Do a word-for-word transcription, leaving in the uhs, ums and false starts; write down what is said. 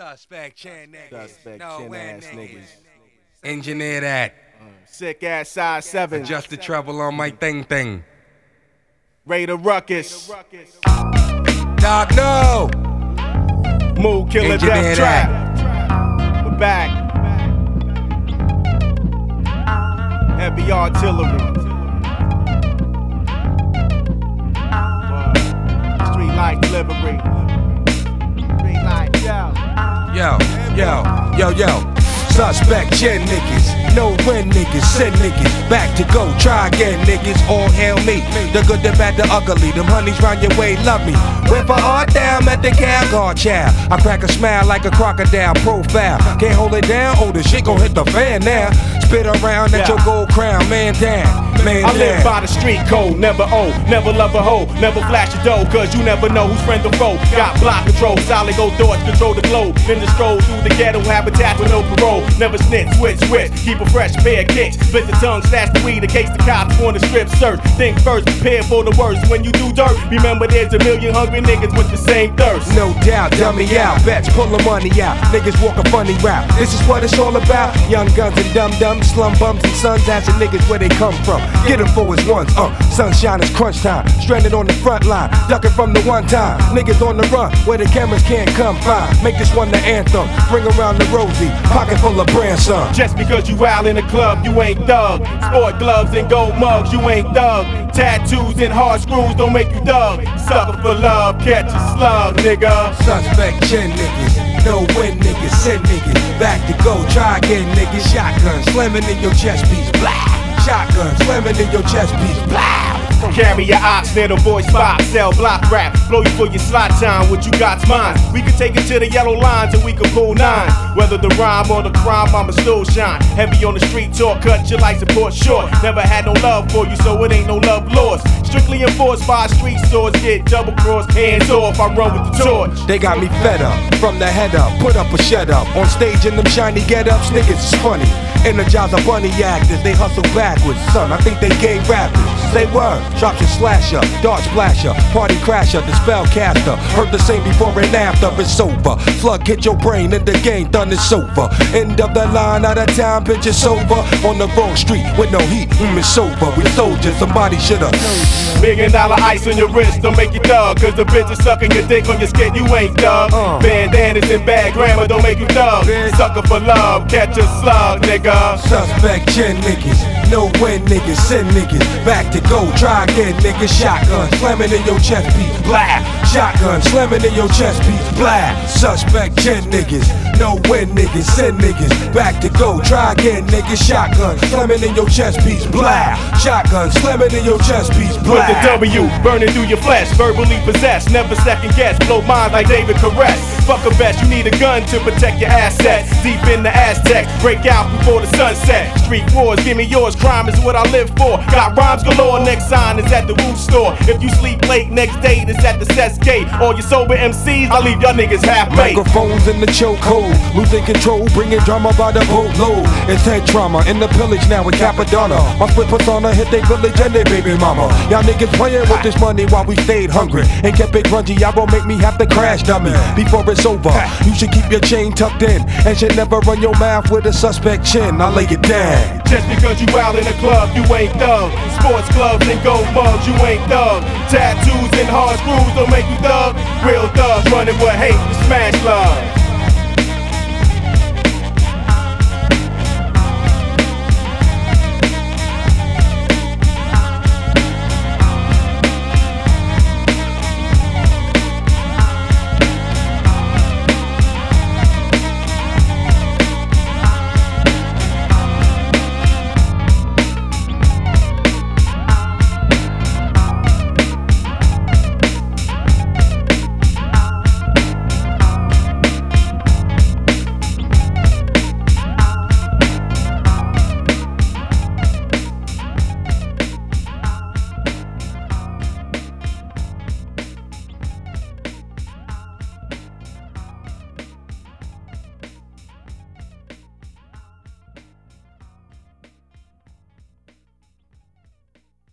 Suspect chin niggas. Suspect No chin win ass niggas. niggas. Engineer that. Sick ass size seven. Adjust the treble on my thing thing. Raider Ruckus. Dog, no. Mood killer Engineer death trap. We're back. Heavy artillery. Word. Street light delivery. Street light, yo. Yo, yo, yo, yo. Suspect chin niggas, no win niggas, send niggas, back to go, try again niggas, all hail me. The good, the bad, the ugly, them honeys round your way love me. Whip a heart down at the cab guard child. I crack a smile like a crocodile profile. Can't hold it down, oh the shit gon' hit the fan now. Spit around at your gold crown, man down. Man I live by the street code, never owe, never love a hoe, never flash a dough, cause you never know who's friend or foe. Got block control, solid gold thoughts, control the globe. In the stroll through the ghetto habitat with no parole. Never snitch, switch, switch, keep a fresh pair of kicks. Split the tongue, stash the weed in case the cops wanna strip search. Think first, prepare for the worst. When you do dirt, remember there's a million hungry niggas with the same thirst. No doubt, dummy out, bets pull the money out. Niggas walk a funny route. This is what it's all about. Young guns and dum dums, slum bums and sons, asking niggas where they come from. Get them for his ones, uh, sunshine is crunch time. Stranded on the front line, ducking from the one time. Niggas on the run, where the cameras can't come find. Make this one the anthem, bring around the Rosie, pocket full of brand son. Just because you out in the club, you ain't thug. Sport gloves and gold mugs, you ain't thug. Tattoos and hard screws don't make you thug. Sucker for love, catch a slug, nigga. Suspect chin niggas, no win niggas, send niggas, back to go, try again niggas. Shotgun slamming in your chest piece, blah. Shotgun slamming in your chest piece, blah. Carry your ox near the voice box, sell block rap, blow you for your slot time. What you got's mine. We can take it to the yellow lines and we can pull nine. Whether the rhyme or the crime, I'ma still shine. Heavy on the street talk, cut your life support short. Never had no love for you, so it ain't no love lost. Strictly enforced by street stores, get double crossed, hands off. I run with the torch. They got me fed up, from the head up, put up or shut up. On stage in them shiny get-ups, niggas is funny. Energize a bunny actors, they hustle backwards, son. I think they gay rappers. Say word, drops your slasher, dart splasher, party crasher, the spell caster. Heard the same before and after, it's over. Slug hit your brain and the game done is over. End of the line, out of time, bitch, it's over. On the wrong street with no heat, mm, it's over. We soldiers, somebody should've. Million dollar ice on your wrist, don't make you thug. Cause the bitch is sucking your dick on your skin, you ain't thug. Uh. Bandanas and bad grammar don't make you thug. Sucker for love, catch a slug, nigga. Suspect chin niggas, no win niggas, send niggas, back to go, try again niggas. Shotgun slamming in your chest piece, blah. Shotgun slamming in your chest piece, blah. Suspect chin niggas, no win niggas, send niggas, back to go, try again niggas. Shotgun slamming in your chest piece, blah. Shotgun slamming in your chest piece, blah. With the W burning through your flesh, verbally possessed, never second guess, blow mind like David Caress. Fuck a vest, you need a gun to protect your assets. Deep in the Aztec, break out before the sunset. Street wars, give me yours, crime is what I live for. Got rhymes galore, next sign is at the Woo store. If you sleep late, next date is at the Cess Gate. All your sober M Cs, I leave y'all niggas half baked. Microphones in the chokehold, losing control, bringing drama by the boatload. It's head trauma in the pillage now in Capadonna. My split persona hit they village and they baby mama. Y'all niggas playing with this money while we stayed hungry and kept it grungy. Y'all gon' make me have to crash dummy before it's over. You should keep your chain tucked in and should never run your mouth with a suspect chin. I lay it down. Just because you out in the club, you ain't thug. Sports gloves and gold mugs, you ain't thug. Tattoos and hard screws don't make you thug. Real thugs running with hate to smash love.